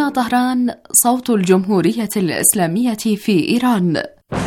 طهران صوت الجمهورية الإسلامية في إيران.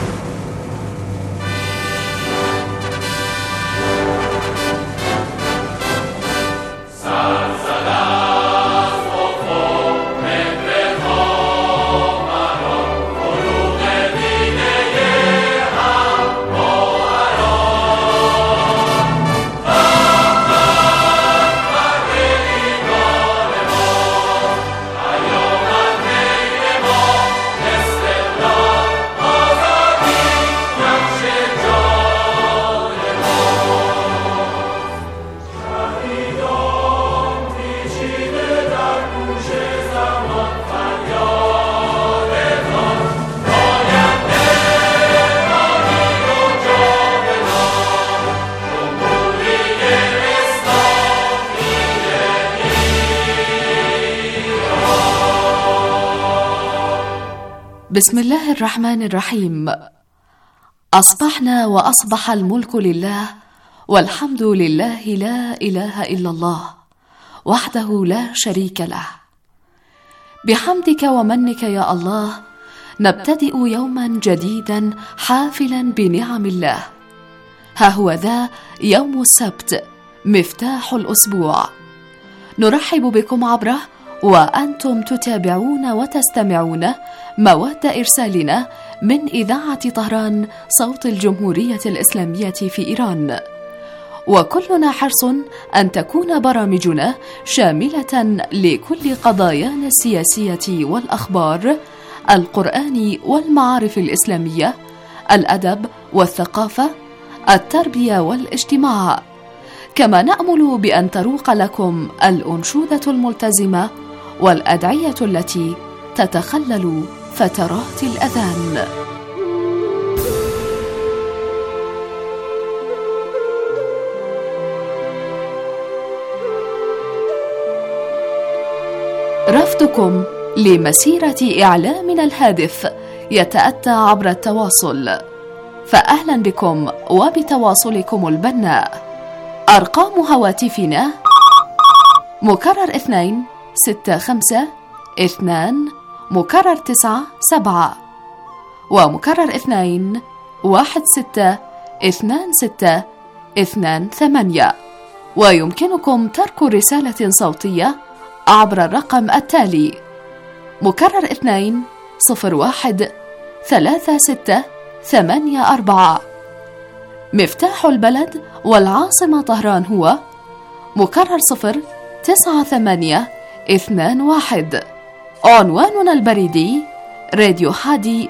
بسم الله الرحمن الرحيم. أصبحنا وأصبح الملك لله، والحمد لله، لا إله إلا الله وحده لا شريك له. بحمدك ومنك يا الله نبتدئ يوما جديدا حافلا بنعم الله. ها هو ذا يوم السبت مفتاح الأسبوع، نرحب بكم عبره وأنتم تتابعون وتستمعون مواد إرسالنا من إذاعة طهران صوت الجمهورية الإسلامية في إيران، وكلنا حرص أن تكون برامجنا شاملة لكل قضايانا السياسية والأخبار، القرآن والمعارف الإسلامية، الأدب والثقافة، التربية والاجتماع، كما نأمل بأن تروق لكم الأنشودة الملتزمة والأدعية التي تتخلل فترات الأذان. رفضكم لمسيرة إعلامنا الهادف يتأتى عبر التواصل، فأهلا بكم وبتواصلكم البناء. أرقام هواتفنا مكرر 2 6 5 2 مكرر 9 7 ومكرر 2 1 6 2 6 2 8. ويمكنكم ترك رسالة صوتية عبر الرقم التالي: مكرر 2 0 1 3 6 8 4. مفتاح البلد والعاصمة طهران هو مكرر 0 9 8 2 1. عنواننا البريدي راديو هادي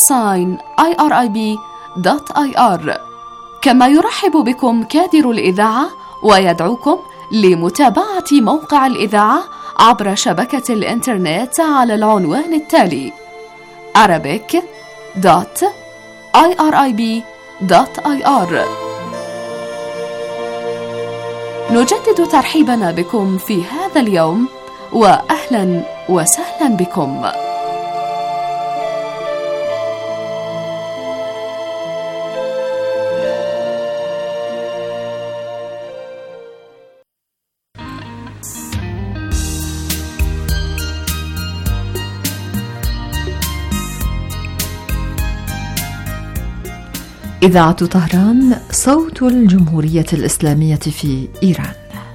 @irib.ir. كما يرحب بكم كادر الإذاعة ويدعوكم لمتابعة موقع الإذاعة عبر شبكة الإنترنت على العنوان التالي: arabic.irib.ir. نجدد ترحيبنا بكم في هذا اليوم، وأهلا وسهلا بكم. إذاعة طهران صوت الجمهورية الإسلامية في إيران.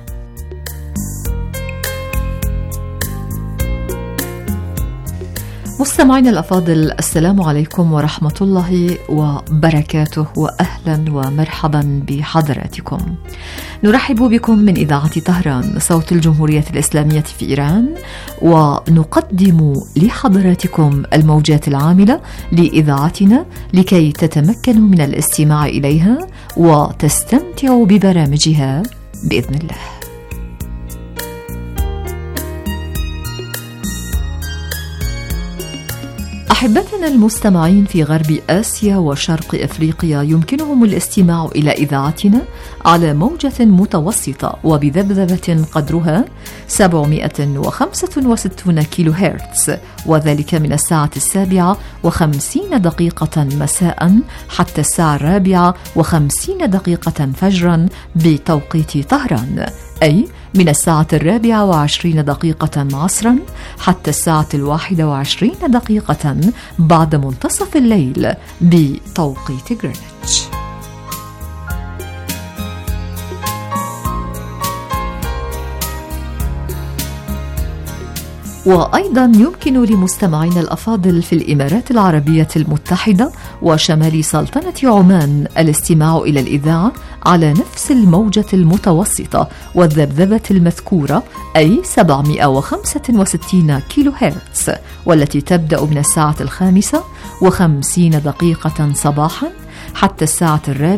مستمعين الأفاضل، السلام عليكم ورحمة الله وبركاته، وأهلا ومرحبا بحضراتكم. نرحب بكم من إذاعة طهران صوت الجمهورية الإسلامية في إيران، ونقدم لحضراتكم الموجات العاملة لإذاعتنا لكي تتمكنوا من الاستماع إليها وتستمتعوا ببرامجها بإذن الله. أحبتنا المستمعين في غرب آسيا وشرق أفريقيا، يمكنهم الاستماع إلى إذاعتنا على موجة متوسطة وبذبذبة قدرها 765 كيلو هرتز، وذلك من الساعة 7:50 مساء حتى الساعة 4:50 فجرا بتوقيت طهران، أي من الساعة 24 عصرا حتى الساعة 21 بعد منتصف الليل بتوقيت غرينتش. وأيضا يمكن لمستمعينا الأفاضل في الإمارات العربية المتحدة وشمال سلطنة عمان الاستماع إلى الإذاعة على نفس الموجة المتوسطة والذبذبة المذكورة، أي 765 كيلو هرتز، والتي تبدأ من الساعة 5:50 صباحا حتى الساعة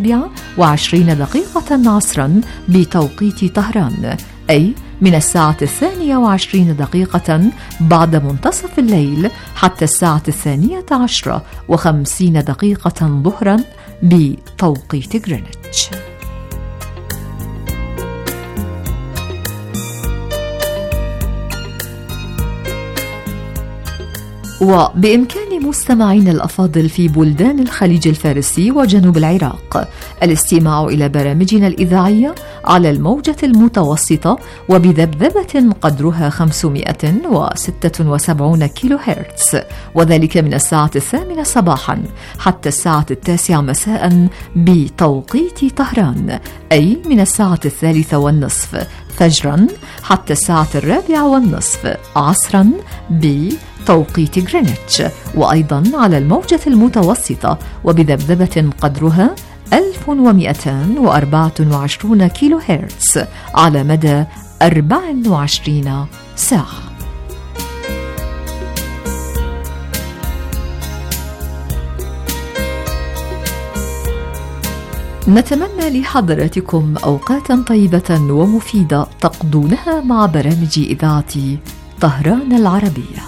24 عصرا بتوقيت طهران، أي من الساعة 22 بعد منتصف الليل حتى الساعة 12:50 ظهرا بتوقيت غرينتش. وبإمكان مستمعين الأفاضل في بلدان الخليج الفارسي وجنوب العراق الاستماع إلى برامجنا الإذاعية على الموجة المتوسطة وبذبذبة قدرها 576 كيلو هرتز، وذلك من الساعة 8 صباحا حتى الساعة 9 مساء بتوقيت طهران، أي من الساعة 3:30 فجرا حتى الساعة 4:30 عصرا بتوقيت غرينتش، وأيضا على الموجة المتوسطة وبذبذبة قدرها 1224 كيلو هرتز على مدى 24 ساعة. نتمنى لحضراتكم أوقاتا طيبة ومفيدة تقضونها مع برامج إذاعة طهران العربية.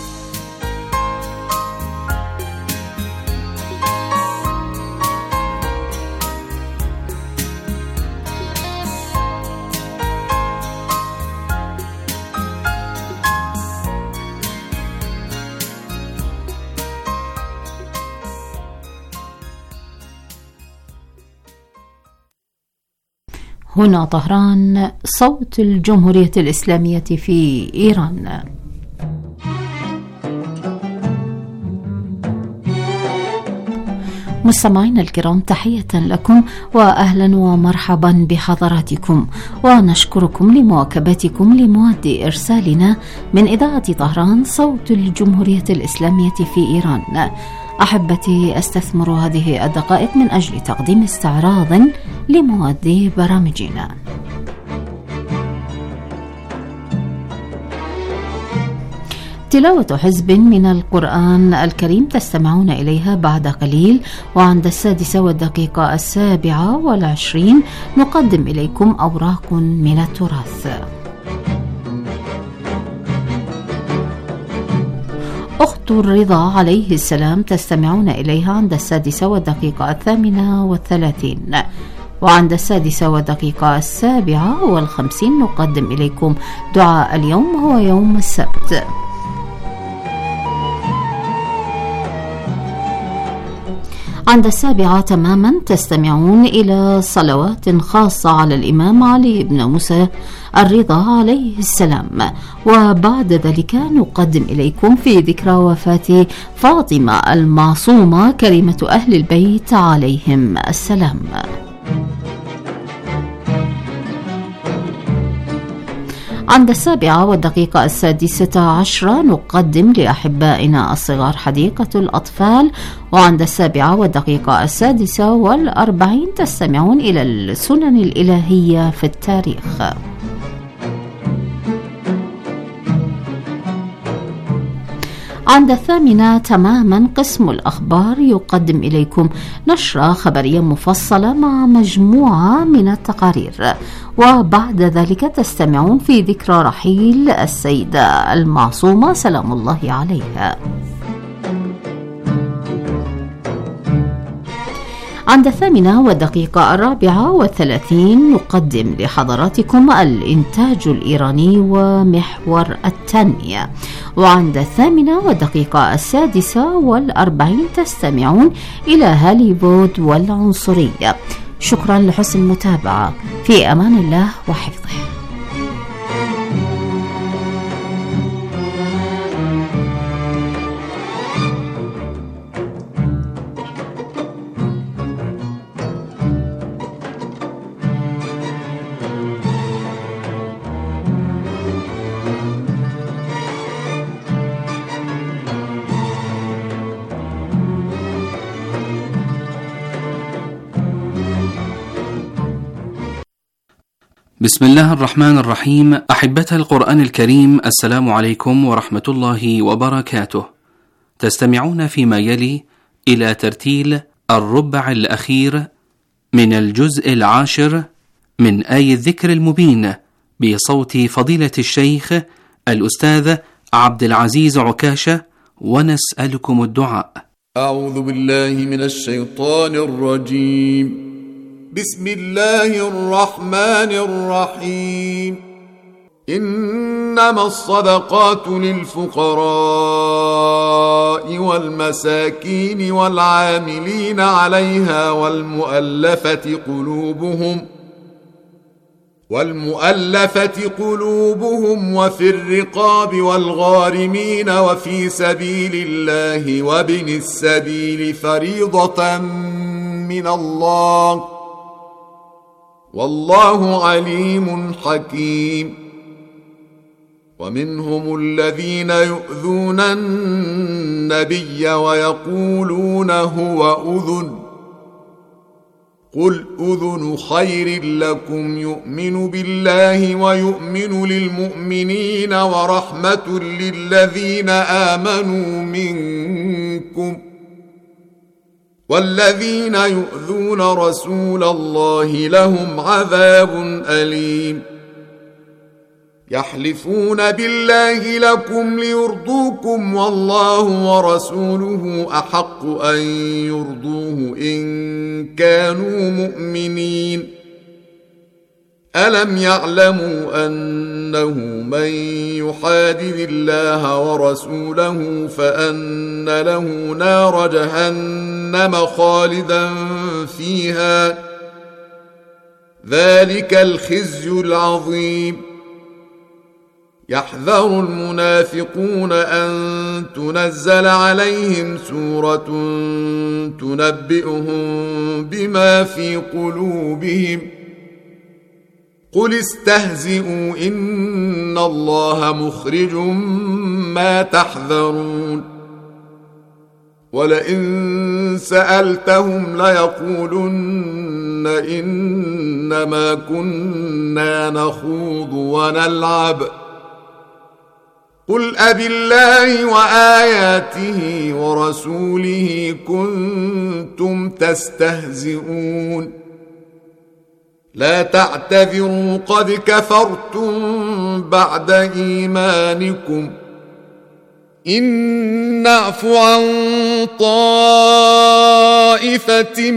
هنا طهران، صوت الجمهورية الإسلامية في إيران. مستمعينا الكرام، تحية لكم وأهلا ومرحبا بحضراتكم، ونشكركم لمواكبتكم لمواد إرسالنا من إذاعة طهران صوت الجمهورية الإسلامية في إيران. أحبتي، أستثمر هذه الدقائق من أجل تقديم استعراض لمواد برامجنا. تلاوة حزب من القرآن الكريم تستمعون إليها بعد قليل، وعند 6:27 نقدم إليكم أوراق من التراث. أخت الرضا عليه السلام تستمعون إليها عند 6:38، وعند 6:57 نقدم إليكم دعاء اليوم، هو يوم السبت. عند 7 تماما تستمعون إلى صلوات خاصة على الإمام علي بن موسى الرضا عليه السلام، وبعد ذلك نقدم إليكم في ذكرى وفاة فاطمة المعصومة كريمة أهل البيت عليهم السلام. عند 7:16 نقدم لأحبائنا الصغار حديقة الأطفال، وعند 7:46 تستمعون إلى السنن الإلهية في التاريخ. عند 8 تماما قسم الأخبار يقدم إليكم نشرة خبرية مفصلة مع مجموعة من التقارير، وبعد ذلك تستمعون في ذكرى رحيل السيدة المعصومة سلام الله عليها. عند 8:34 نقدم لحضراتكم الإنتاج الإيراني ومحور التنمية، وعند 8:46 تستمعون إلى هوليوود والعنصرية. شكرا لحسن المتابعة، في أمان الله وحفظه. بسم الله الرحمن الرحيم. أحبة القرآن الكريم، السلام عليكم ورحمة الله وبركاته. تستمعون فيما يلي إلى ترتيل الربع الأخير من الجزء 10 من آي الذكر المبين بصوت فضيلة الشيخ الأستاذ عبد العزيز عكاشة، ونسألكم الدعاء. أعوذ بالله من الشيطان الرجيم. بسم الله الرحمن الرحيم. إنما الصدقات للفقراء والمساكين والعاملين عليها والمؤلفة قلوبهم وفي الرقاب والغارمين وفي سبيل الله وابن السبيل فريضة من الله، والله عليم حكيم. ومنهم الذين يؤذون النبي ويقولون هو أذن، قل أذن خير لكم يؤمن بالله ويؤمن للمؤمنين ورحمة للذين آمنوا منكم، والذين يؤذون رسول الله لهم عذاب أليم. يحلفون بالله لكم ليرضوكم والله ورسوله أحق أن يرضوه إن كانوا مؤمنين. ألم يعلموا أنه من يحادد الله ورسوله فأن له نار جهنم خالدا فيها، ذلك الخزي العظيم. يحذر المنافقون أن تنزل عليهم سورة تنبئهم بما في قلوبهم، قل استهزئوا إن الله مخرج ما تحذرون. ولئن سألتهم ليقولن إنما كنا نخوض ونلعب، قل أبالله وآياته ورسوله كنتم تستهزئون، لا تعتذروا قد كفرتم بعد إيمانكم، إن نعف عن طائفة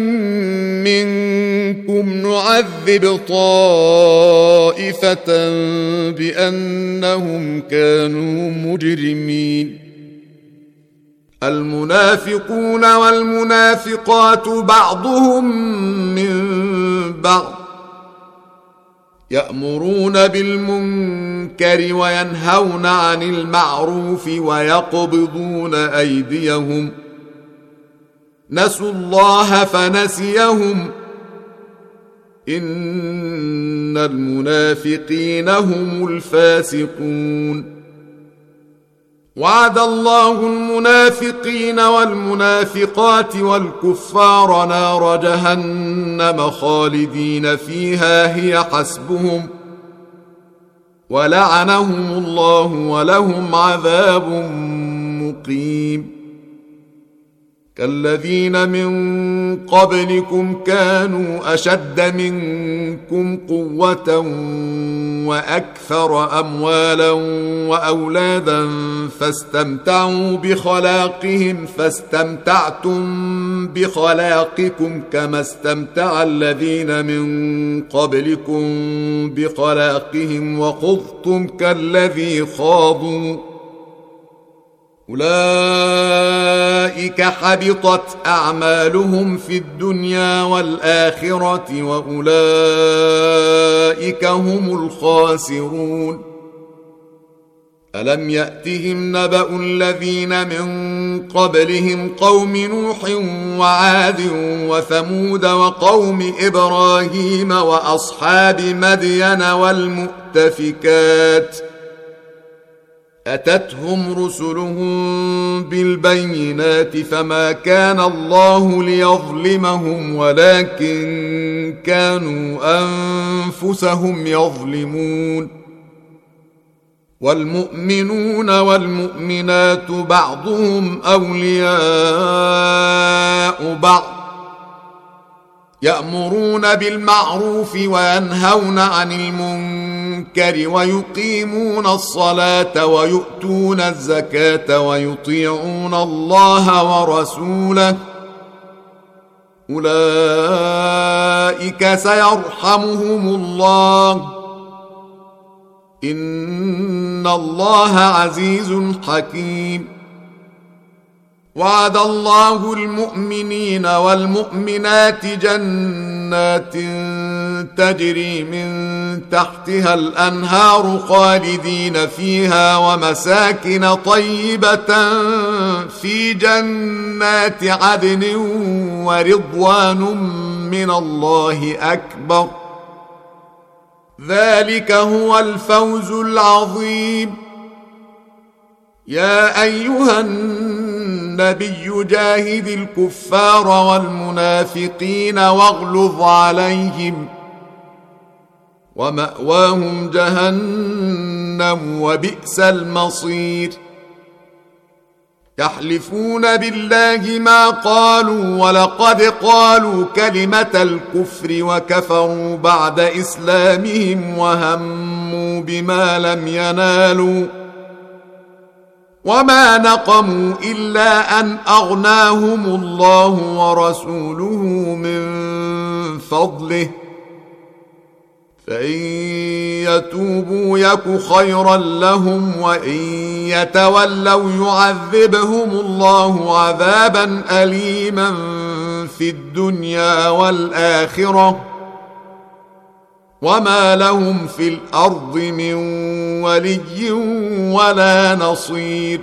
منكم نعذب طائفة بأنهم كانوا مجرمين. المنافقون والمنافقات بعضهم من بعض، يأمرون بالمنكر وينهون عن المعروف ويقبضون أيديهم، نسوا الله فنسيهم، إن المنافقين هم الفاسقون. وعد الله المنافقين والمنافقات والكفار نار جهنم خالدين فيها هي حسبهم، ولعنهم الله ولهم عذاب مقيم. كالذين من قبلكم كانوا أشد منكم قوة وأكثر أموالا وأولادا فاستمتعوا بخلاقهم فاستمتعتم بخلاقكم كما استمتع الذين من قبلكم بخلاقهم وخضتم كالذي خاضوا، أولئك حبطت أعمالهم في الدنيا والآخرة وأولئك هم الخاسرون. ألم يأتهم نبأ الذين من قبلهم قوم نوح وعاد وثمود وقوم إبراهيم وأصحاب مدين والمؤتفكات، أتتهم رسلهم بالبينات فما كان الله ليظلمهم ولكن كانوا أنفسهم يظلمون. والمؤمنون والمؤمنات بعضهم أولياء بعض يأمرون بالمعروف وينهون عن المنكر ويقيمون الصلاة ويؤتون الزكاة ويطيعون الله ورسوله أولئك سيرحمهم الله إن الله عزيز حكيم. وعد الله المؤمنين والمؤمنات جنات تجري من تحتها الأنهار خالدين فيها ومساكن طيبة في جنات عدن ورضوان من الله أكبر ذلك هو الفوز العظيم. يا أيها النبي جاهد الكفار والمنافقين واغلظ عليهم ومأواهم جهنم وبئس المصير. يحلفون بالله ما قالوا ولقد قالوا كلمة الكفر وكفروا بعد إسلامهم وهموا بما لم ينالوا وما نقموا إلا أن أغناهم الله ورسوله من فضله فإن يتوبوا يك خيرا لهم وإن يتولوا يعذبهم الله عذابا أليما في الدنيا والآخرة وما لهم في الأرض من ولي ولا نصير.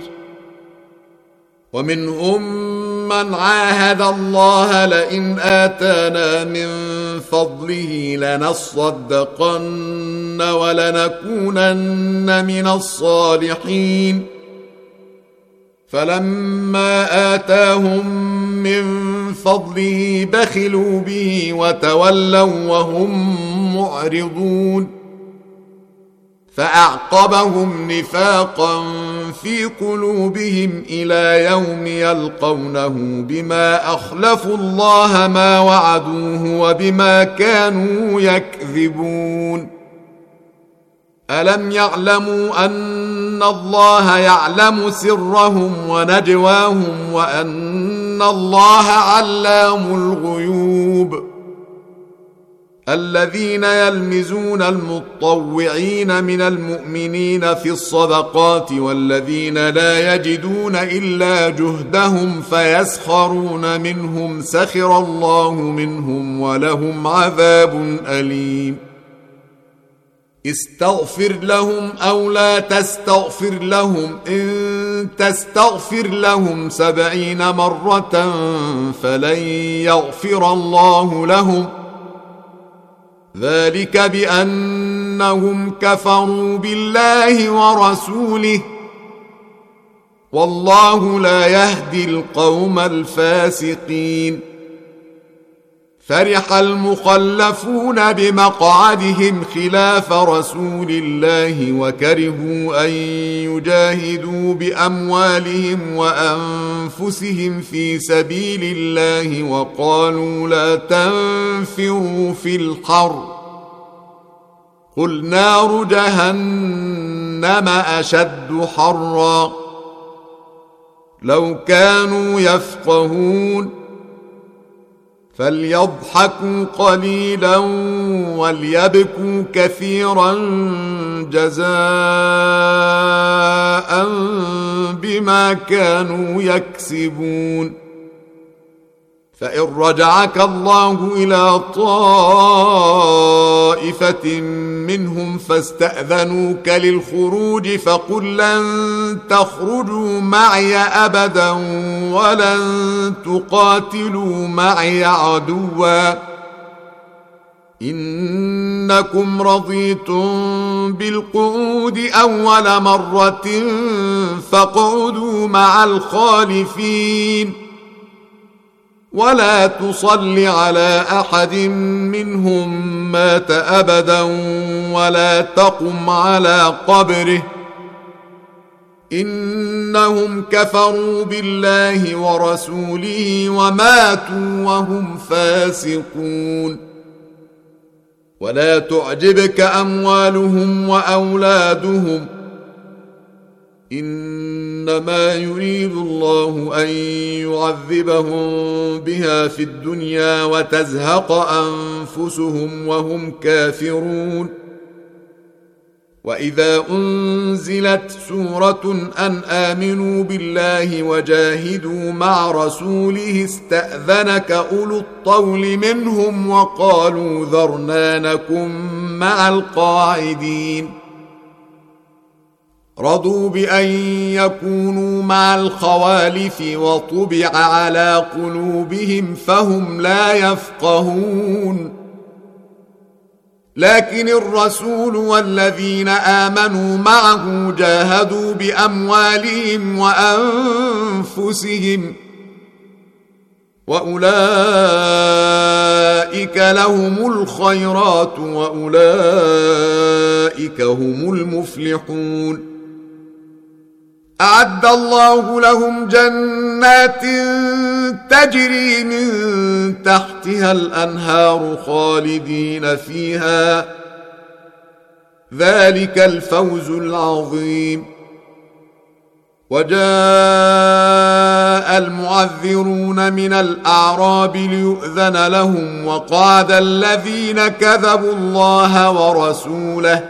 ومنهم من عاهد الله لئن آتانا من فضله لنصدقن ولنكونن من الصالحين فلما آتاهم من فضله بخلوا به وتولوا وهم معرضون فأعقبهم نفاقا في قلوبهم إلى يوم يلقونه بما أخلفوا الله ما وعدوه وبما كانوا يكذبون. ألم يعلموا أن الله يعلم سرهم ونجواهم وأن الله علام الغيوب. الذين يلمزون المطوعين من المؤمنين في الصدقات والذين لا يجدون إلا جهدهم فيسخرون منهم سخر الله منهم ولهم عذاب أليم. استغفر لهم أو لا تستغفر لهم إن تستغفر لهم 70 مرة فلن يغفر الله لهم ذلك بأنهم كفروا بالله ورسوله والله لا يهدي القوم الفاسقين. فرح المخلفون بمقعدهم خلاف رسول الله وكرهوا أن يجاهدوا بأموالهم وأنفسهم في سبيل الله وقالوا لا تنفروا في الحر قل نار جهنم أشد حرا لو كانوا يفقهون فليضحكوا قليلا وليبكوا كثيرا جزاء بما كانوا يكسبون. فإن رجعك الله إلى طائفة منهم فاستأذنوك للخروج فقل لن تخرجوا معي أبدا ولن تقاتلوا معي عدوا إنكم رضيتم بالقعود أول مرة فاقعدوا مع الخالفين ولا تصل على أحد منهم مات أبدا ولا تقم على قبره إنهم كفروا بالله ورسوله وماتوا وهم فاسقون ولا تعجبك أموالهم وأولادهم إنما يريد الله أن يعذبهم بها في الدنيا وتزهق أنفسهم وهم كافرون وإذا أنزلت سورة أن آمنوا بالله وجاهدوا مع رسوله استأذنك أولو الطول منهم وقالوا ذرنا نكن مع القاعدين رضوا بأن يكونوا مع الخوالف وطبع على قلوبهم فهم لا يفقهون لكن الرسول والذين آمنوا معه جاهدوا بأموالهم وأنفسهم وأولئك لهم الخيرات وأولئك هم المفلحون أعد الله لهم جنات تجري من تحتها الأنهار خالدين فيها ذلك الفوز العظيم وجاء المعذرون من الأعراب ليؤذن لهم وقعد الذين كذبوا الله ورسوله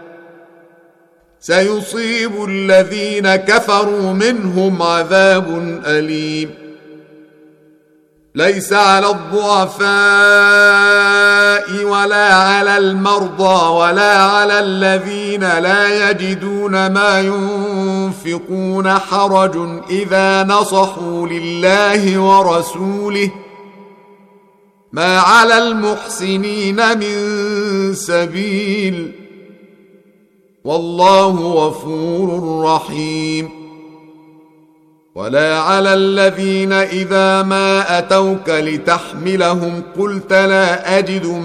سيصيب الذين كفروا منهم عذاب أليم ليس على الضعفاء ولا على المرضى ولا على الذين لا يجدون ما ينفقون حرج إذا نصحوا لله ورسوله ما على المحسنين من سبيل والله غفور رحيم ولا على الذين إذا ما أتوك لتحملهم قلت لا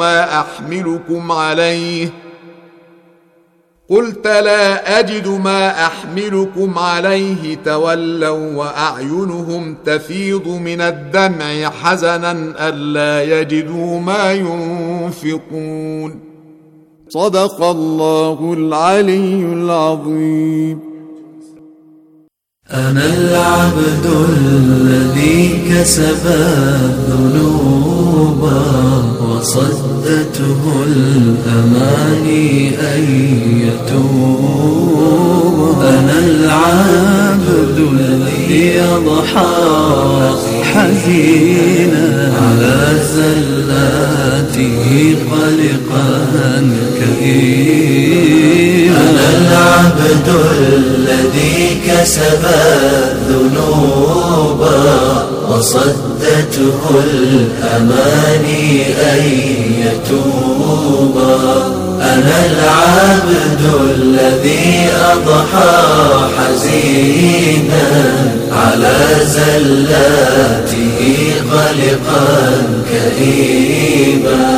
أجد ما أحملكم عليه تولوا وأعينهم تفيض من الدمع حزنا ألا يجدوا ما ينفقون صدق الله العلي العظيم أنا العبد الذي كسب الذنوب وصدته الأماني أن يتوب أنا العبد الذي يضحى حزينا على زلاته قلقا كئيبا أنا العبد الذي كسب الذنوب وصدته الأماني أن يتوب أنا العبد الذي أضحى حزينا على زلاته قلقا كئيبا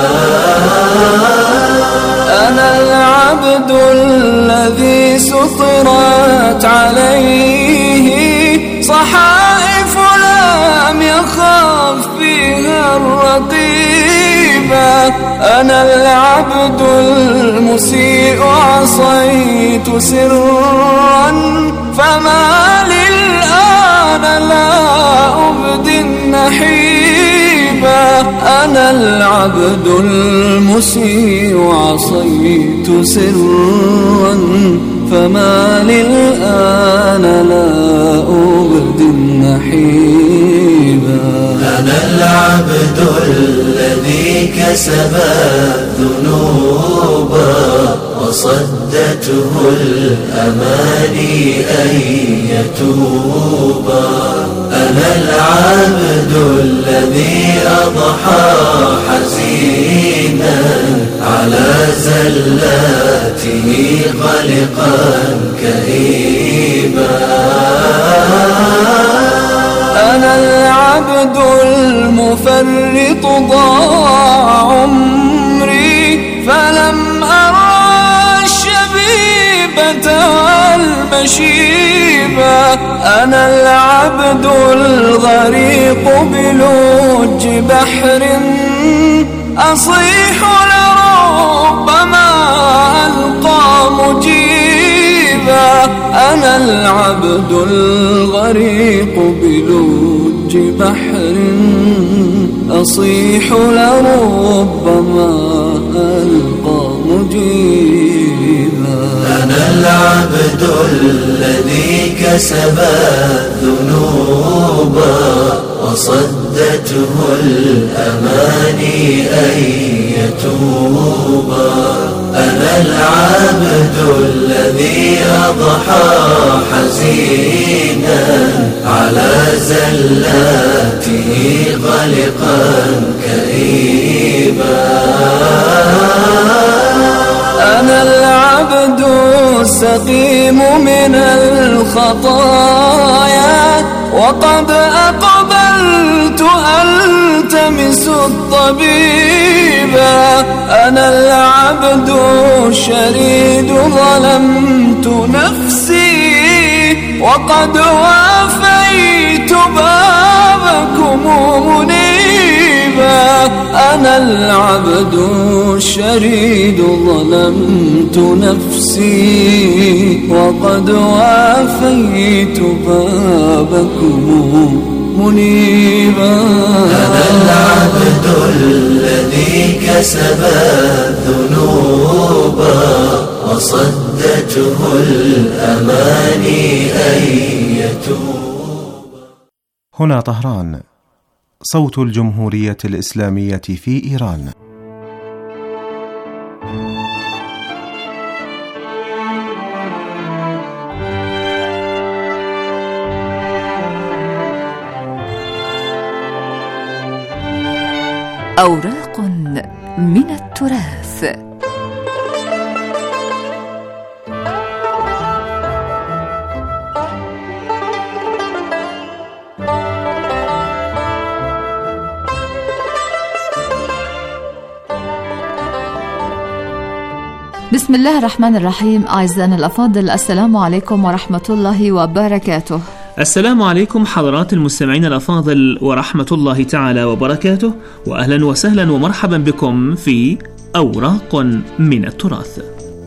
أنا العبد الذي سطرت عليه صحائف لم يخاف فيها الرقيبة أنا العبد المسيء عصيت سرا فما للآن لا أبدي النحيبة أنا العبد المسيء عصيت سرا فما للآن لا أبدي النحيبا أنا العبد الذي كسب الذنوب وصدته الأماني أن يتوب أنا العبد الذي أضحى حزينا على زلاته قلقا كئيبا أنا العبد المفرط ضاع عمري فلم أرى الشبيبة والمشيبة. أنا العبد الغريق بلوج بحر أصيح لربما ألقى مجيبا. أنا العبد الغريق بلوج بحر أصيح لربما ألقى مجيبا. أنا العبد الذي كسب الذنوب وصدته الأماني أن يتوبا. أنا العبد الذي أضحى حزينا على زلاته قلقا كئيبا. أنا العبد السقيم من الخطايا وقد أقبلت ألتمس الطبيبا. أنا العبد الشريد ظلمت نفسي وقد وافيت بابكم منيبا. أنا العبد الشريد ظلمت نفسي وقد وافيت بابكم منيبا. أنا العبد الذي كسب الذنوب وصدته الأماني أن يتوب. هنا طهران، صوت الجمهورية الإسلامية في إيران. أوراق من التراث. بسم الله الرحمن الرحيم. أعزائنا الأفاضل، السلام عليكم ورحمة الله وبركاته. السلام عليكم حضرات المستمعين الأفاضل ورحمة الله تعالى وبركاته، وأهلا وسهلا ومرحبا بكم في أوراق من التراث.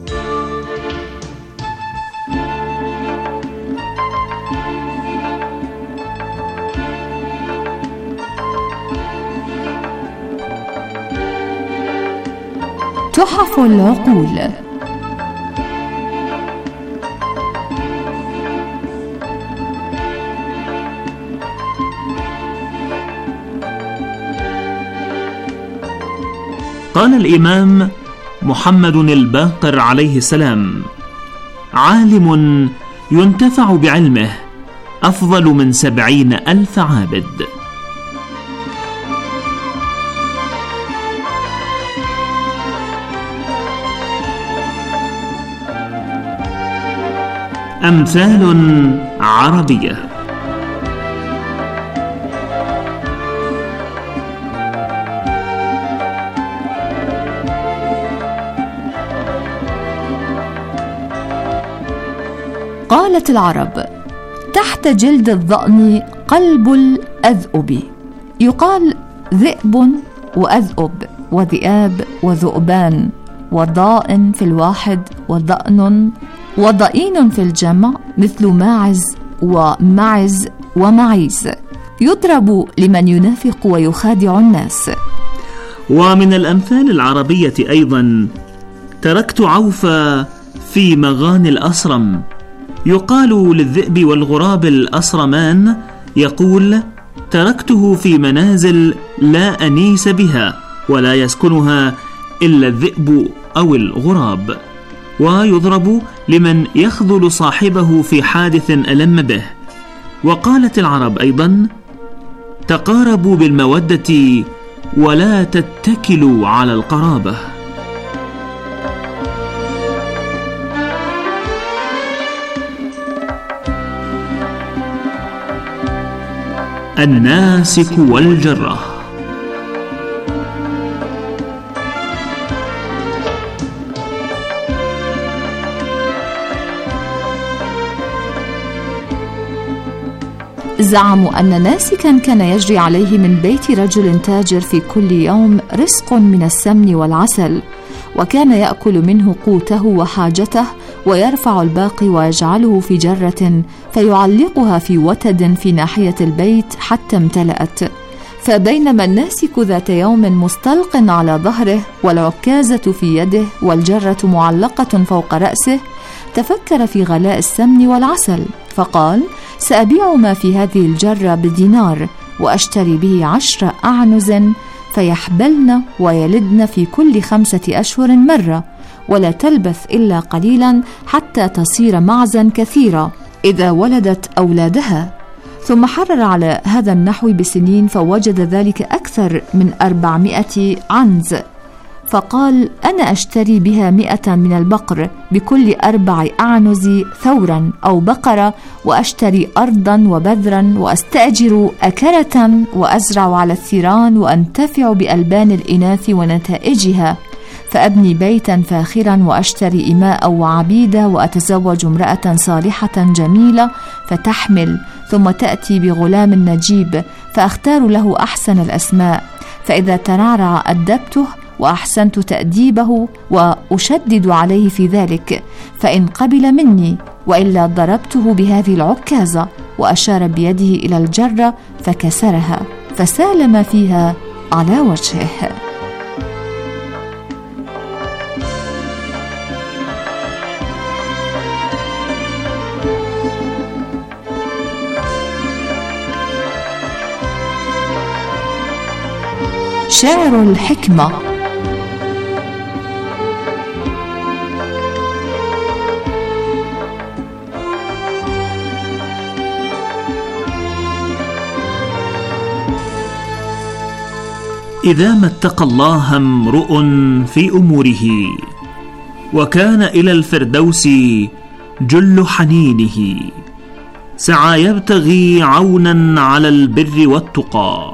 تحف العقول. قال الإمام محمد الباقر عليه السلام: عالم ينتفع بعلمه أفضل من 70,000 عابد. أمثال عربية. قالت العرب: تحت جلد الضأن قلب الأذئب. يقال ذئب وأذئب وذئاب وذؤبان، وضاء في الواحد وضأن وضئين في الجمع، مثل ماعز ومعز ومعيز. يضرب لمن ينافق ويخادع الناس. ومن الأمثال العربية أيضا: تركت عوفا في مغاني الأصرم. يقال للذئب والغراب الأصرمان، يقول: تركته في منازل لا أنيس بها ولا يسكنها إلا الذئب أو الغراب. ويضرب لمن يخذل صاحبه في حادث ألم به. وقالت العرب أيضا: تقاربوا بالمودة ولا تتكلوا على القرابة. الناسك والجرة. زعموا أن ناسكا كان يجري عليه من بيت رجل تاجر في كل يوم رزق من السمن والعسل، وكان يأكل منه قوته وحاجته ويرفع الباقي ويجعله في جرة فيعلقها في وتد في ناحية البيت حتى امتلأت. فبينما الناسك ذات يوم مستلق على ظهره والعكازة في يده والجرة معلقة فوق رأسه، تفكر في غلاء السمن والعسل، فقال: سأبيع ما في هذه الجرة بدينار وأشتري به 10 أعنز فيحبلن ويلدن في كل 5 أشهر مرة، ولا تلبث إلا قليلا حتى تصير معزا كثيرة إذا ولدت أولادها. ثم حرر على هذا النحو بسنين فوجد ذلك أكثر من 400 عنز، فقال: أنا أشتري بها 100 من البقر بكل 4 أعنز ثورا أو بقرة، وأشتري أرضا وبذرا، وأستأجر أكرة، وأزرع على الثيران، وأنتفع بألبان الإناث ونتائجها، فأبني بيتا فاخرا، وأشتري إماء وعبيدة، وأتزوج امرأة صالحة جميلة فتحمل، ثم تأتي بغلام نجيب فأختار له أحسن الأسماء، فإذا ترعرع أدبته وأحسنت تأديبه وأشدد عليه في ذلك، فإن قبل مني، وإلا ضربته بهذه العكازة، وأشار بيده إلى الجرة فكسرها، فسال ما فيها على وجهه. شعر الحكمة. إذا ما اتقى الله امرؤ في أموره، وكان إلى الفردوس جل حنينه، سعى يبتغي عونا على البر والتقى،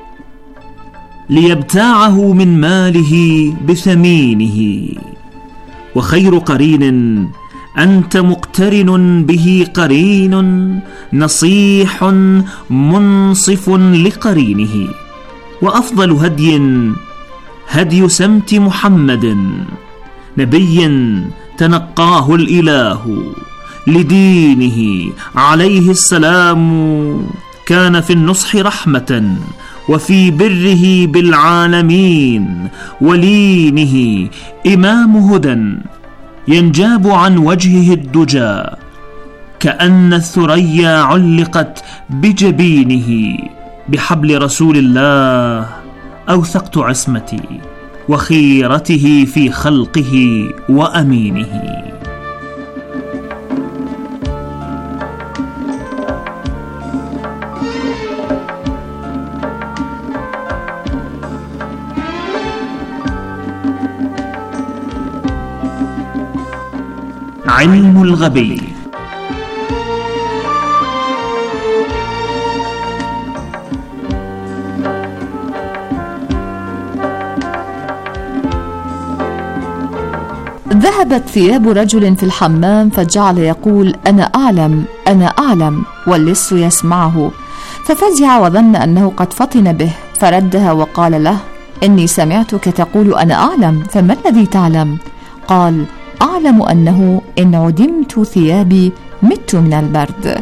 ليبتاعه من ماله بثمينه. وخير قرين أنت مقترن به قرين نصيح منصف لقرينه. وأفضل هدي سمت محمد، نبي تنقاه الإله لدينه عليه السلام، كان في النصح رحمة وفي بره بالعالمين، ولينه إمام هدى ينجاب عن وجهه الدجى، كأن الثريا علقت بجبينه. بحبل رسول الله أوثقت عصمتي، وخيرته في خلقه وأمينه. علم الغبي. ذهبت ثياب رجل في الحمام فجعل يقول: أنا أعلم أنا أعلم، واللص يسمعه، ففزع وظن أنه قد فطن به، فردها وقال له: إني سمعتك تقول أنا أعلم، فما الذي تعلم؟ قال: أعلم أنه إن عدمت ثيابي مت من البرد.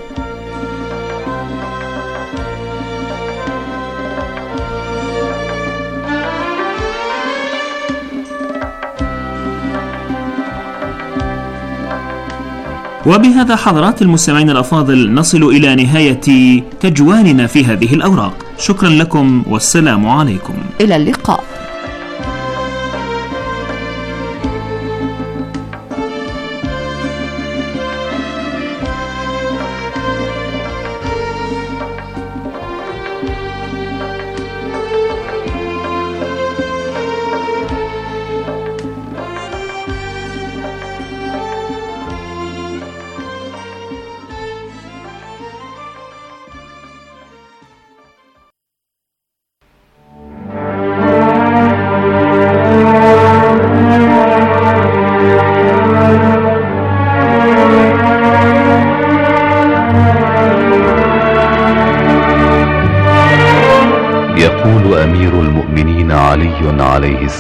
وبهذا حضرات المستمعين الأفاضل نصل إلى نهاية تجوالنا في هذه الأوراق. شكرا لكم والسلام عليكم. إلى اللقاء.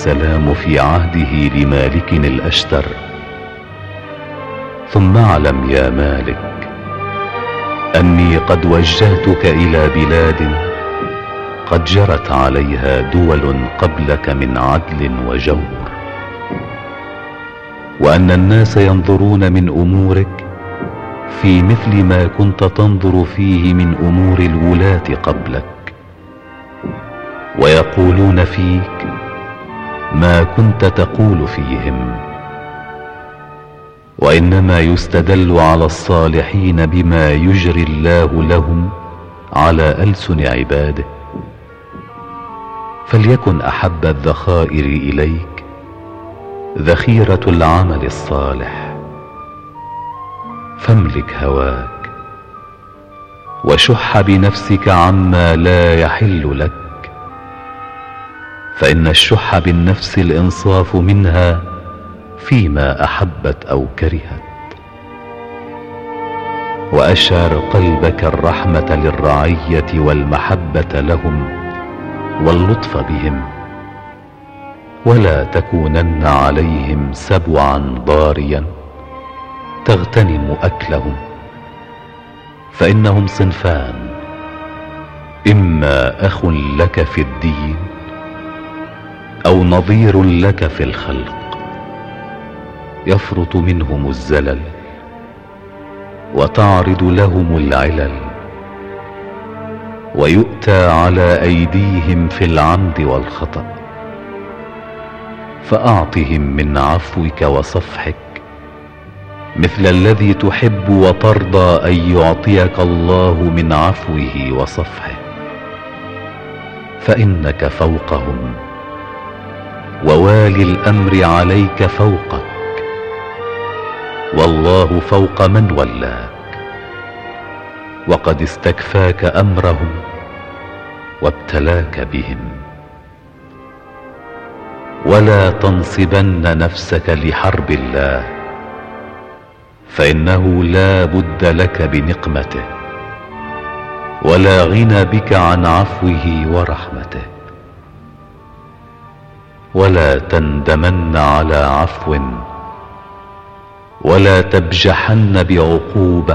السلام في عهده لمالك الأشتر: ثم اعلم يا مالك أني قد وجهتك إلى بلاد قد جرت عليها دول قبلك من عدل وجور، وأن الناس ينظرون من أمورك في مثل ما كنت تنظر فيه من أمور الولاة قبلك، ويقولون فيك ما كنت تقول فيهم. وإنما يستدل على الصالحين بما يجري الله لهم على ألسن عباده. فليكن أحب الذخائر إليك ذخيرة العمل الصالح، فاملك هواك وشح بنفسك عما لا يحل لك، فإن الشح بالنفس الإنصاف منها فيما أحبت أو كرهت. وأشعر قلبك الرحمة للرعية والمحبة لهم واللطف بهم، ولا تكونن عليهم سبعا ضاريا تغتنم أكلهم. فإنهم صنفان: إما أخ لك في الدين أو نظير لك في الخلق، يفرط منهم الزلل وتعرض لهم العلل، ويؤتى على أيديهم في العمد والخطأ. فأعطهم من عفوك وصفحك مثل الذي تحب وترضى أن يعطيك الله من عفوه وصفحه، فإنك فوقهم، ووالي الأمر عليك فوقك، والله فوق من ولاك، وقد استكفاك أمرهم وابتلاك بهم. ولا تنصبن نفسك لحرب الله، فإنه لا بد لك بنقمته، ولا غنى بك عن عفوه ورحمته. ولا تندمن على عفو، ولا تبجحن بعقوبة،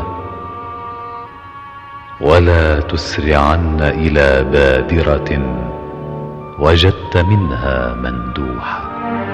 ولا تسرعن إلى بادرة وجدت منها مندوحة.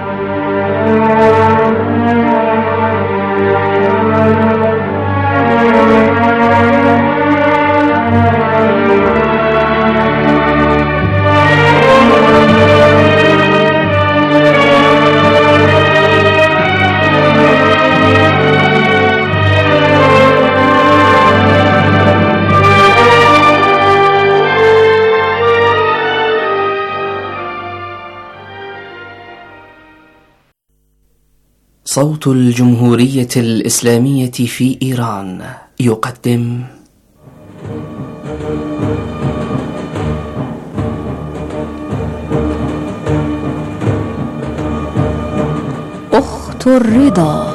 صوت الجمهورية الإسلامية في إيران يقدم أخت الرضا.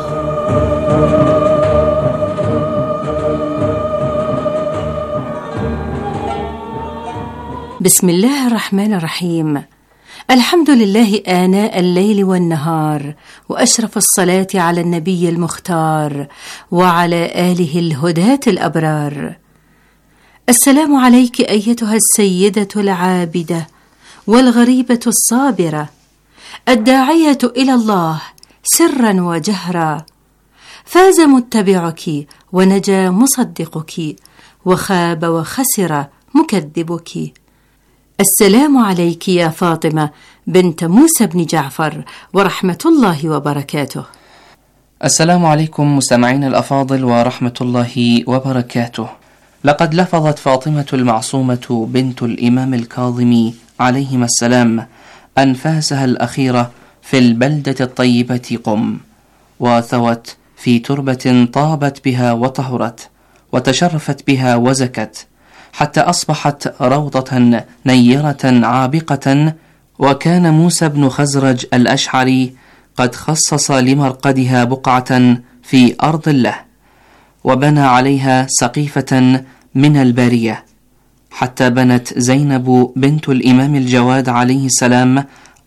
بسم الله الرحمن الرحيم. الحمد لله آناء الليل والنهار، وأشرف الصلاة على النبي المختار وعلى آله الهداة الأبرار. السلام عليك أيتها السيدة العابدة والغريبة الصابرة، الداعية إلى الله سرا وجهرا. فاز متبعك ونجا مصدقك، وخاب وخسر مكذبك. السلام عليك يا فاطمة بنت موسى بن جعفر، ورحمة الله وبركاته. السلام عليكم مستمعين الأفاضل ورحمة الله وبركاته. لقد لفظت فاطمة المعصومة بنت الإمام الكاظم عليهما السلام أنفاسها الأخيرة في البلدة الطيبة قم، وثوت في تربة طابت بها وطهرت وتشرفت بها وزكت، حتى أصبحت روضة نيرة عابقة. وكان موسى بن خزرج الأشعري قد خصص لمرقدها بقعة في أرض له، وبنى عليها سقيفة من البارية، حتى بنت زينب بنت الإمام الجواد عليه السلام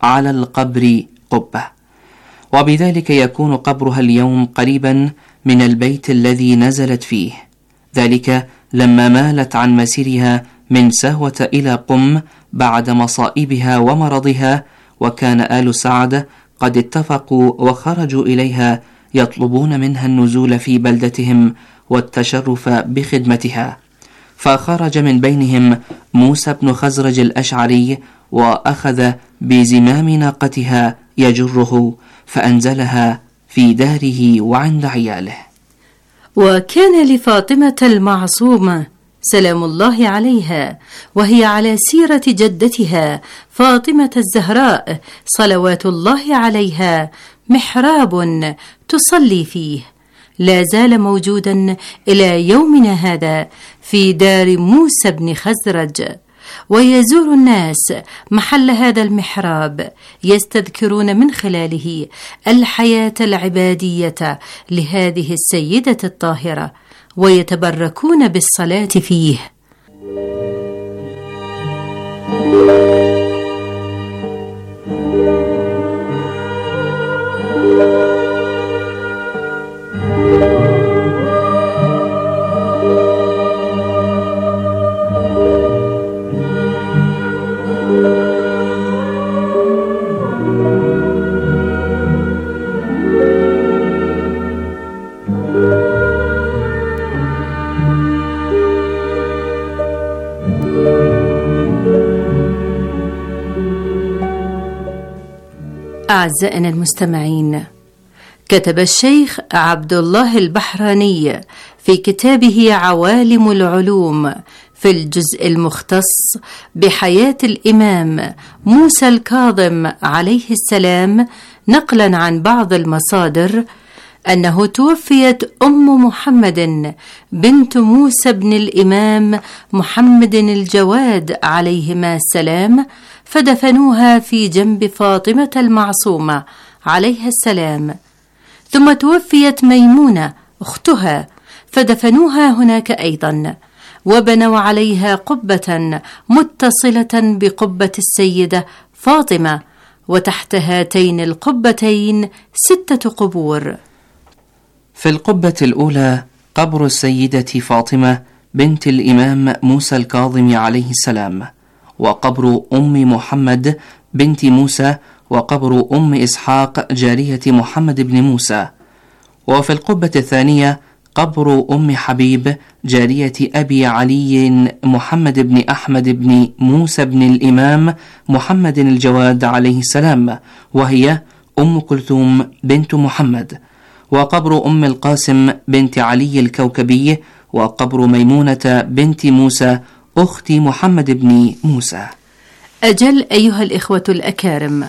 على القبر قبة، وبذلك يكون قبرها اليوم قريبا من البيت الذي نزلت فيه، ذلك لما مالت عن مسيرها من سهوة إلى قم بعد مصائبها ومرضها، وكان آل سعد قد اتفقوا وخرجوا إليها يطلبون منها النزول في بلدتهم والتشرف بخدمتها، فخرج من بينهم موسى بن خزرج الأشعري وأخذ بزمام ناقتها يجره فأنزلها في داره وعند عياله. وكان لفاطمة المعصومة سلام الله عليها وهي على سيرة جدتها فاطمة الزهراء صلوات الله عليها محراب تصلي فيه، لا زال موجودا إلى يومنا هذا في دار موسى بن خزرج، ويزور الناس محل هذا المحراب يستذكرون من خلاله الحياة العبادية لهذه السيدة الطاهرة ويتبركون بالصلاة فيه. أعزائنا المستمعين، كتب الشيخ عبد الله البحراني في كتابه عوالم العلوم في الجزء المختص بحياة الإمام موسى الكاظم عليه السلام نقلا عن بعض المصادر أنه توفيت أم محمد بنت موسى بن الإمام محمد الجواد عليهما السلام، فدفنوها في جنب فاطمة المعصومة عليها السلام، ثم توفيت ميمونة أختها فدفنوها هناك أيضا، وبنوا عليها قبة متصلة بقبة السيدة فاطمة، وتحت هاتين القبتين 6 قبور. في القبة الأولى قبر السيدة فاطمة بنت الإمام موسى الكاظم عليه السلام، وقبر أم محمد بنت موسى، وقبر أم إسحاق جارية محمد بن موسى. وفي القبة الثانية قبر أم حبيب جارية أبي علي محمد بن أحمد بن موسى بن الإمام محمد الجواد عليه السلام، وهي أم كلثوم بنت محمد. وقبر أم القاسم بنت علي الكوكبي، وقبر ميمونة بنت موسى أخت محمد بن موسى. أجل أيها الإخوة الأكارم،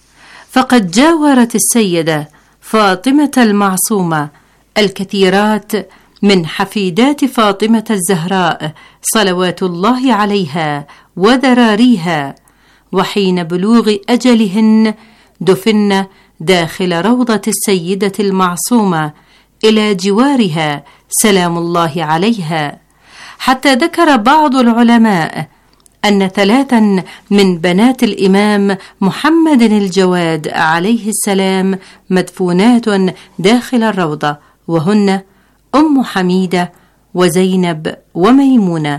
فقد جاورت السيدة فاطمة المعصومة الكثيرات من حفيدات فاطمة الزهراء صلوات الله عليها وذراريها، وحين بلوغ أجلهن دفن داخل روضة السيدة المعصومة إلى جوارها سلام الله عليها، حتى ذكر بعض العلماء أن 3 من بنات الإمام محمد الجواد عليه السلام مدفونات داخل الروضة، وهن أم حميدة وزينب وميمونة،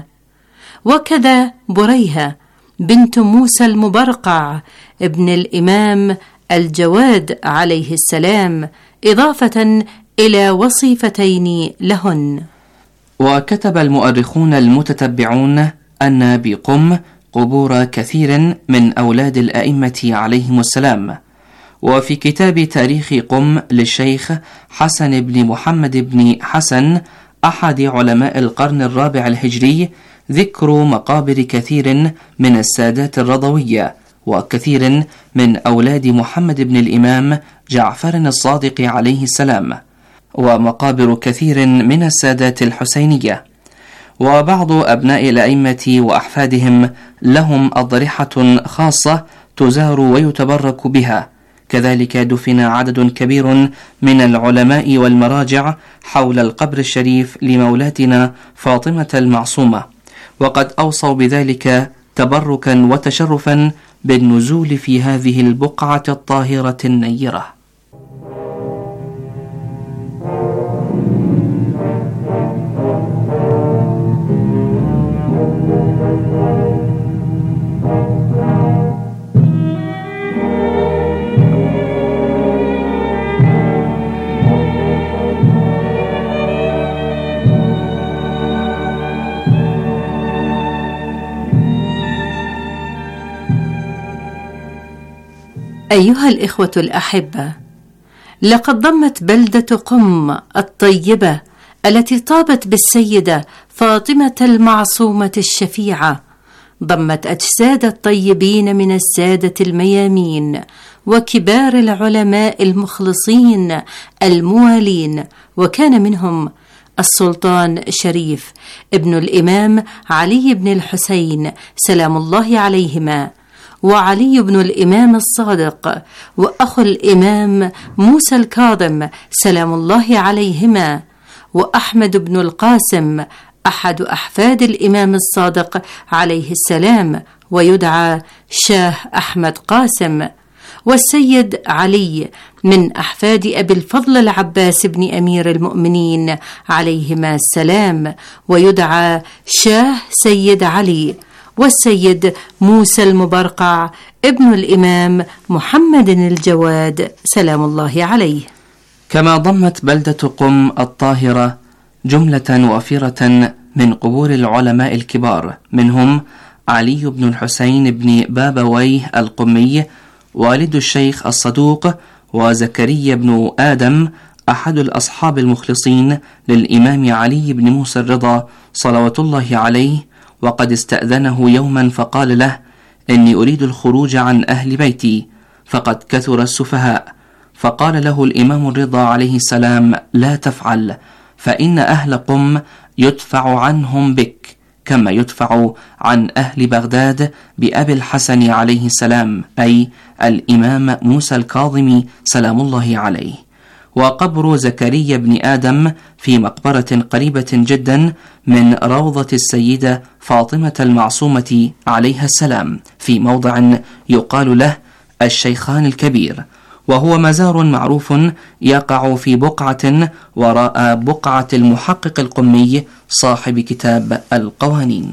وكذا بريهة بنت موسى المبرقع ابن الإمام الجواد عليه السلام، إضافة إلى وصيفتين لهن. وكتب المؤرخون المتتبعون أن بقم قبور كثير من أولاد الأئمة عليهم السلام. وفي كتاب تاريخ قم للشيخ حسن بن محمد بن حسن أحد علماء القرن الرابع الهجري ذكر مقابر كثير من السادات الرضوية وكثير من أولاد محمد بن الإمام جعفر الصادق عليه السلام، ومقابر كثير من السادات الحسينية. وبعض أبناء الأئمة وأحفادهم لهم أضرحة خاصة تزار ويتبرك بها. كذلك دفن عدد كبير من العلماء والمراجع حول القبر الشريف لمولاتنا فاطمة المعصومة، وقد أوصوا بذلك تبركا وتشرفا بالنزول في هذه البقعة الطاهرة النيرة. أيها الإخوة الأحبة، لقد ضمت بلدة قم الطيبة التي طابت بالسيدة فاطمة المعصومة الشفيعة، ضمت أجساد الطيبين من السادة الميامين وكبار العلماء المخلصين الموالين، وكان منهم السلطان شريف ابن الإمام علي بن الحسين سلام الله عليهما، وعلي بن الإمام الصادق، وأخو الإمام موسى الكاظم سلام الله عليهما، وأحمد بن القاسم أحد أحفاد الإمام الصادق عليه السلام ويدعى شاه أحمد قاسم، والسيد علي من أحفاد أبي الفضل العباس بن أمير المؤمنين عليهما السلام ويدعى شاه سيد علي، والسيد موسى المبرقع ابن الإمام محمد الجواد سلام الله عليه. كما ضمت بلدة قم الطاهرة جملة وافرة من قبور العلماء الكبار، منهم علي بن الحسين بن بابويه القمي والد الشيخ الصدوق، وزكريا بن آدم أحد الأصحاب المخلصين للإمام علي بن موسى الرضا صلوات الله عليه، وقد استأذنه يوما فقال له: إني أريد الخروج عن أهل بيتي فقد كثر السفهاء. فقال له الإمام الرضا عليه السلام: لا تفعل، فإن أهل قم يدفع عنهم بك كما يدفع عن أهل بغداد بأبي الحسن عليه السلام، أي الإمام موسى الكاظم سلام الله عليه. وقبر زكريا بن آدم في مقبرة قريبة جدا من روضة السيدة فاطمة المعصومة عليها السلام في موضع يقال له الشيخان الكبير، وهو مزار معروف يقع في بقعة وراء بقعة المحقق القمي صاحب كتاب القوانين.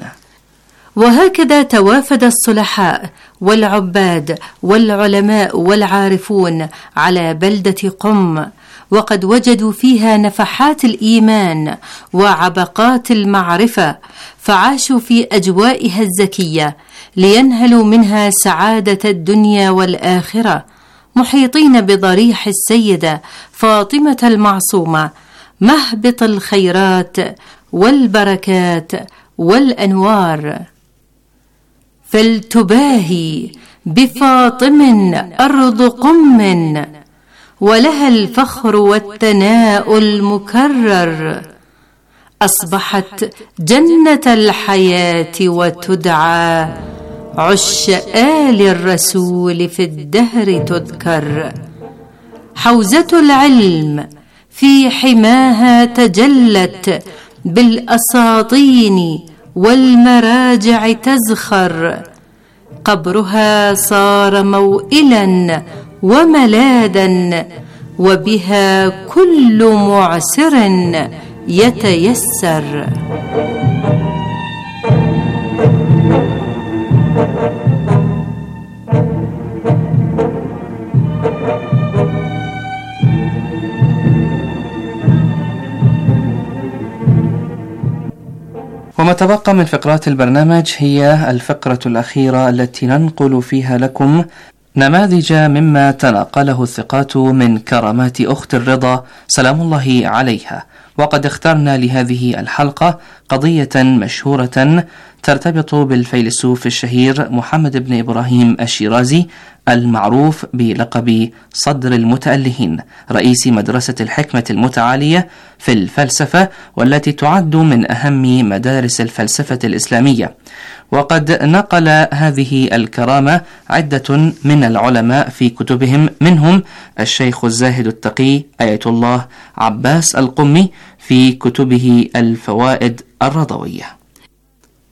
وهكذا توافد الصلحاء والعباد والعلماء والعارفون على بلدة قم، وقد وجدوا فيها نفحات الإيمان وعبقات المعرفة، فعاشوا في أجوائها الزكية لينهلوا منها سعادة الدنيا والآخرة، محيطين بضريح السيدة فاطمة المعصومة مهبط الخيرات والبركات والأنوار. فلتباهي بفاطم أرض قم، ولها الفخر والثناء المكرر، أصبحت جنة الحياة وتدعى عش آل الرسول في الدهر تذكر. حوزة العلم في حماها تجلت بالأساطين والمراجع تزخر، قبرها صار موئلا وملاذا، وبها كل معسر يتيسر. وما تبقى من فقرات البرنامج هي الفقرة الأخيرة التي ننقل فيها لكم نماذج مما تناقله الثقات من كرامات أخت الرضا سلام الله عليها. وقد اخترنا لهذه الحلقة قضية مشهورة ترتبط بالفيلسوف الشهير محمد بن إبراهيم الشيرازي المعروف بلقب صدر المتألهين، رئيس مدرسة الحكمة المتعالية في الفلسفة، والتي تعد من أهم مدارس الفلسفة الإسلامية. وقد نقل هذه الكرامة عدة من العلماء في كتبهم، منهم الشيخ الزاهد التقي آية الله عباس القمي في كتبه الفوائد الرضوية.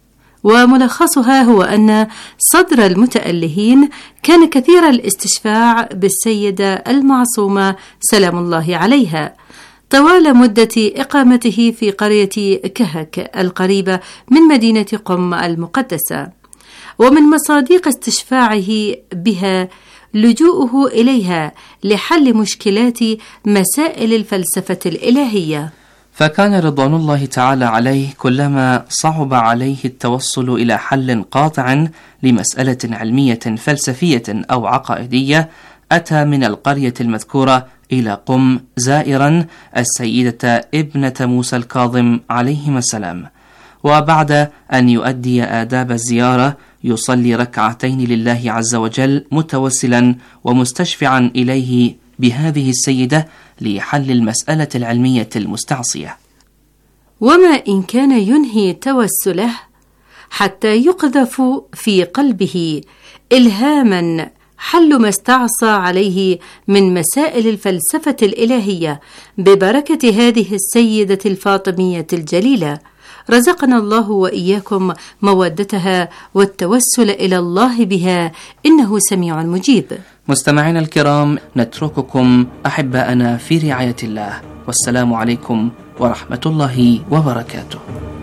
وملخصها هو أن صدر المتألهين كان كثير الاستشفاع بالسيدة المعصومة سلام الله عليها طوال مدة إقامته في قرية كهك القريبة من مدينة قم المقدسة، ومن مصادق استشفاعه بها لجوءه إليها لحل مشكلات مسائل الفلسفة الإلهية. فكان رضوان الله تعالى عليه كلما صعب عليه التوصل إلى حل قاطع لمسألة علمية فلسفية أو عقائدية أتى من القرية المذكورة إلى قم زائرا السيدة ابنة موسى الكاظم عليهما السلام، وبعد أن يؤدي آداب الزيارة يصلي ركعتين لله عز وجل متوسلا ومستشفعا إليه بهذه السيدة لحل المسألة العلمية المستعصية. وما إن كان ينهي توسله حتى يقذف في قلبه إلهاما حل ما استعصى عليه من مسائل الفلسفة الإلهية ببركة هذه السيدة الفاطمية الجليلة، رزقنا الله وإياكم مودتها والتوسل إلى الله بها، إنه سميع مجيب. مستمعينا الكرام، نترككم أحباءنا في رعاية الله، والسلام عليكم ورحمة الله وبركاته.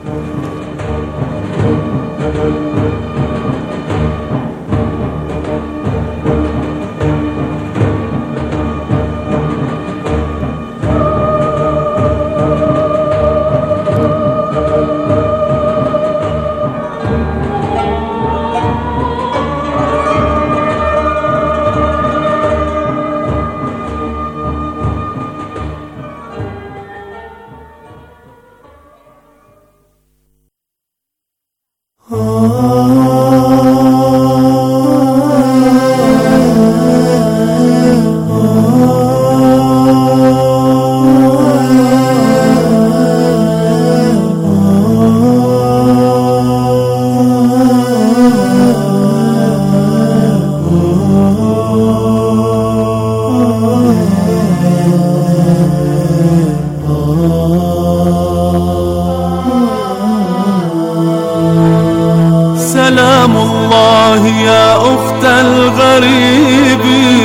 سلام الله يا أخت الغريب،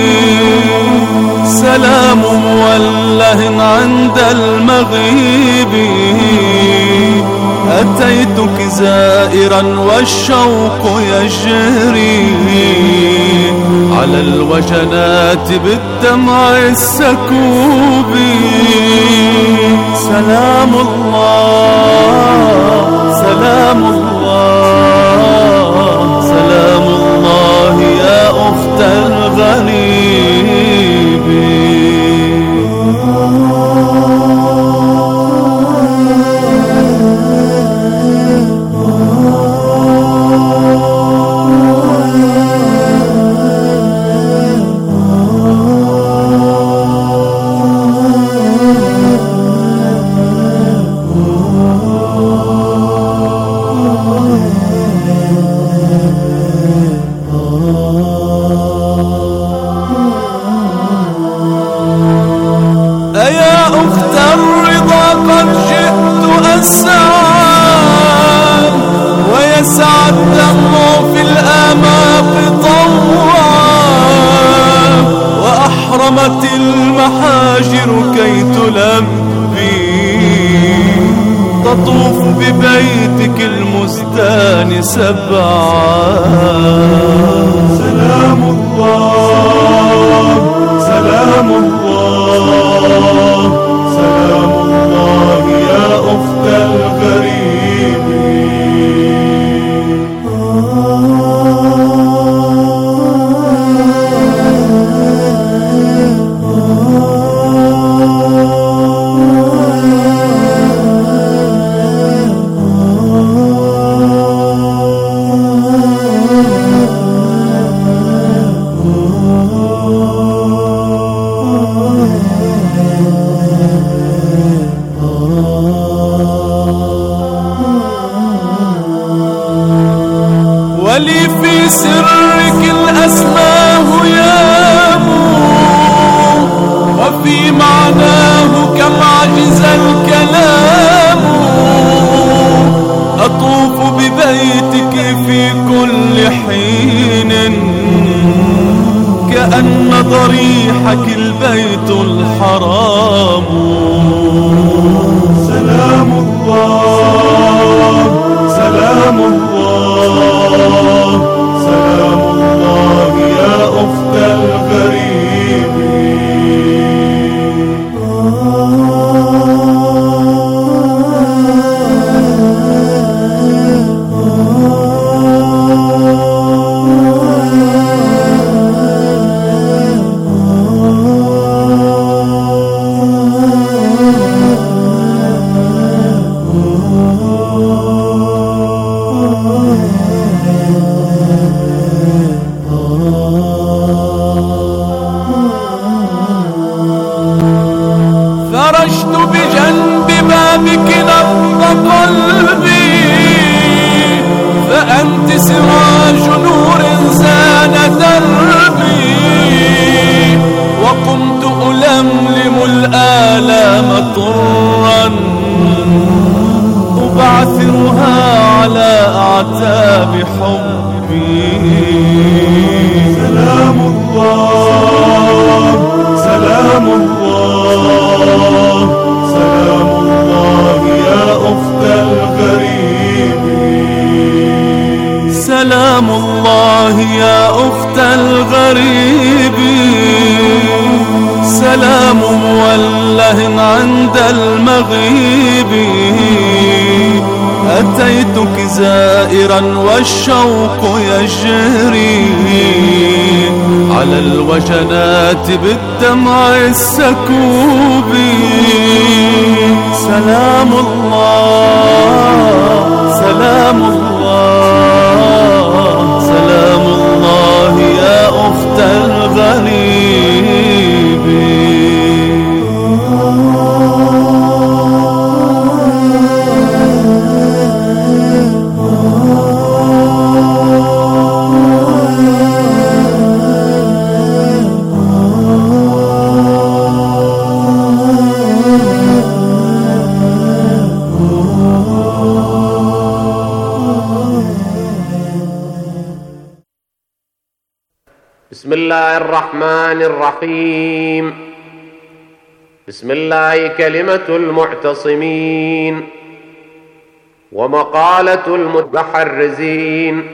سلام موله عند المغيب، أتيتك زائرا والشوق يجري على الوجنات بالدمع السكوب. سلام الله سلام الله سلام الله يا أخت الغريب. أيا أخت الرضا قد جئت أسعى، ويسعى الدم في الآماق طوعا، وأحرمت المحاجر كي تلبي، تطوف ببيتك المزدان سبعا. سلام الله سلام الله سلام الله يا أخت الغريب. البيت الحرام. سلام الله سلام الله سلام الله يا أخت الغريب. فرشت بجنب بابك نبض قلبي، فأنت سراج نور زان دربي، وقمت ألملم الآلام طرا أبعثرها على أعتاب حبي. سلام الله سلام الله سلام الله يا أخت الغريب. سلام الله يا أخت الغريب، سلام موله عند المغيب. أتيتك زائرا والشوق يجري على الوجنات بالدمع السكوب. سلام الله سلام الله سلام الله يا أخت الغريب. بسم الله الرحمن الرحيم. بسم الله كلمة المعتصمين ومقالة المتحرزين.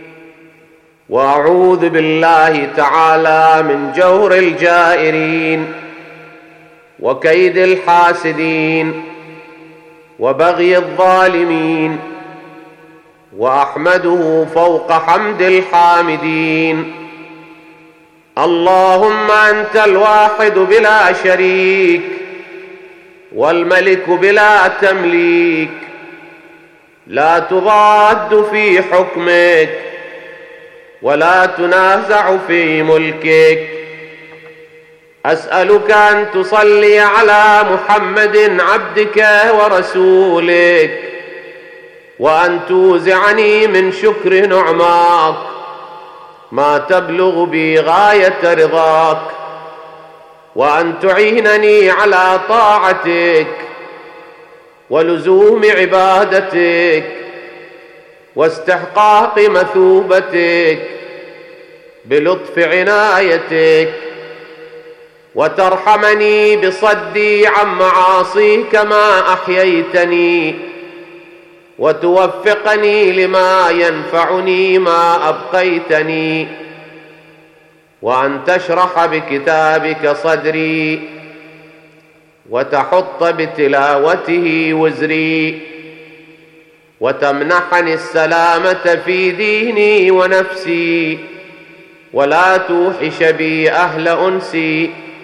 وأعوذ بالله تعالى من جور الجائرين وكيد الحاسدين وبغي الظالمين، وأحمده فوق حمد الحامدين. اللهم أنت الواحد بلا شريك والملك بلا تمليك، لا تضاد في حكمك ولا تنازع في ملكك. أسألك أن تصلي على محمد عبدك ورسولك، وأن توزعني من شكر نعماك ما تبلغ بي غاية رضاك، وأن تعينني على طاعتك ولزوم عبادتك واستحقاق مثوبتك بلطف عنايتك، وترحمني بصدي عن معاصيك ما أحييتني، وتوفقني لما ينفعني ما أبقيتني، وأن تشرح بكتابك صدري وتحط بتلاوته وزري، وتمنحني السلامة في ديني ونفسي، ولا توحش بي أهل أنسي،